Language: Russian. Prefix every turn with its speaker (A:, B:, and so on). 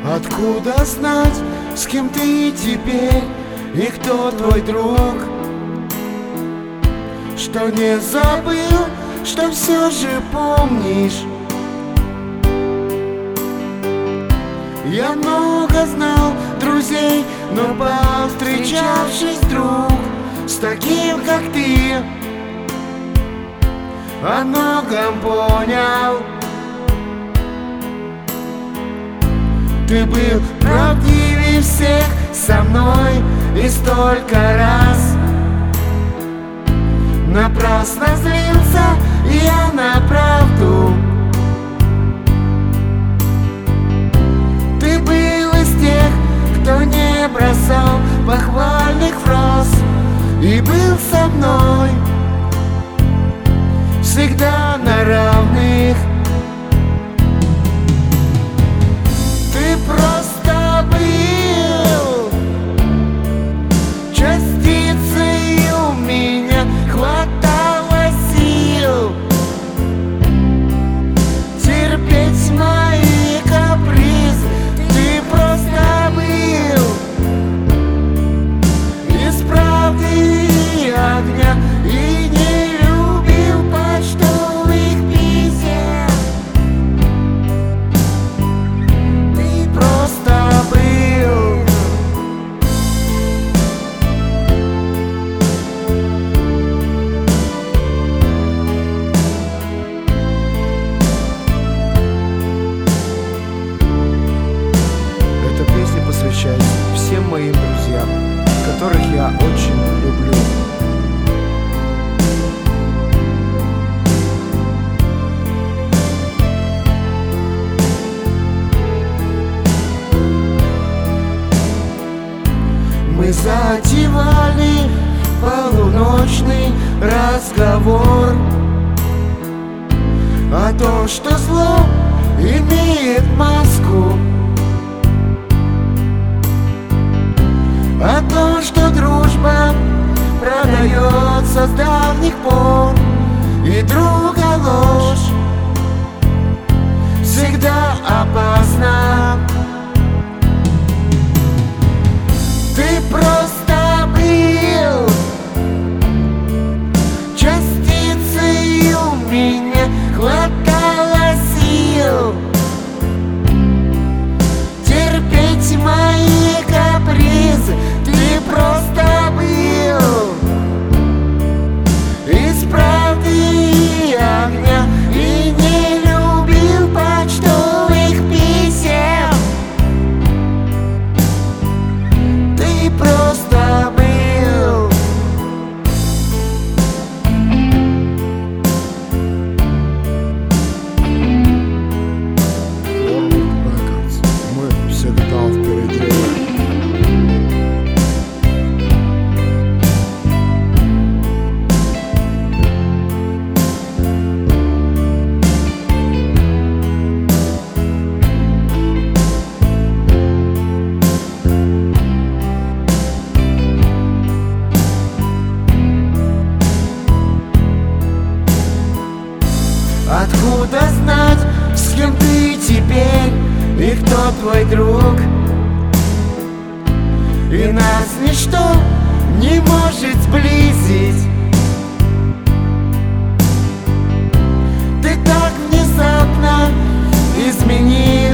A: Откуда знать, с кем ты теперь и кто твой друг? Что не забыл, что все же помнишь. Я много знал друзей, но повстречавшись вдруг с таким, как ты, о многом понял. Ты был правдивее всех со мной, и столько раз напрасно злился я на правду. Ты был из тех, кто не бросал похвальных фраз, и был со мной всегда на равных. Ты просто был частицей, у меня хватало сил терпеть мои капризы. Ты просто был из правды и огня, и не любил почтовых писем. Ты просто был. Эта песня посвящается всем моим друзьям, которых я очень люблю. Мы затевали полуночный разговор о том, что зло имеет маску, о том, что дружба продается с давних пор, и друга ложь всегда опасна. Ты просто был частицей, у меня хватало сил терпеть мои капризы. Ты просто был из правды и огня, и не любил почтовых писем. Ты просто был. Warwick Records. Мы всегда впереди. Откуда знать, с кем ты теперь и кто твой друг? И нас ничто не может сблизить. Ты так внезапно изменил